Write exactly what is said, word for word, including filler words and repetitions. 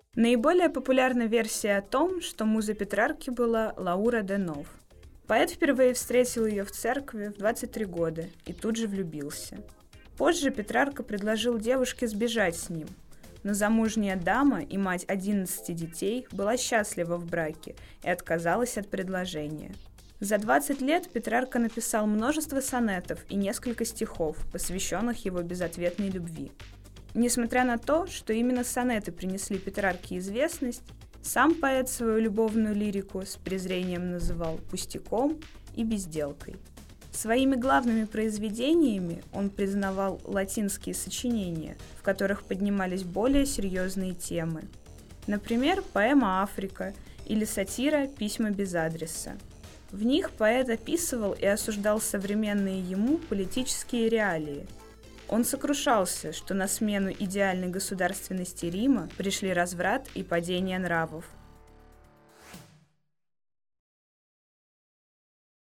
Наиболее популярна версия о том, что муза Петрарки была Лаура де Нов. Поэт впервые встретил ее в церкви в двадцать три года и тут же влюбился. Позже Петрарка предложил девушке сбежать с ним, но замужняя дама и мать одиннадцати детей была счастлива в браке и отказалась от предложения. За двадцать лет Петрарка написал множество сонетов и несколько стихов, посвященных его безответной любви. Несмотря на то, что именно сонеты принесли Петрарке известность, сам поэт свою любовную лирику с презрением называл пустяком и безделкой. Своими главными произведениями он признавал латинские сочинения, в которых поднимались более серьезные темы. Например, поэма «Африка» или сатира «Письма без адреса». В них поэт описывал и осуждал современные ему политические реалии. Он сокрушался, что на смену идеальной государственности Рима пришли разврат и падение нравов,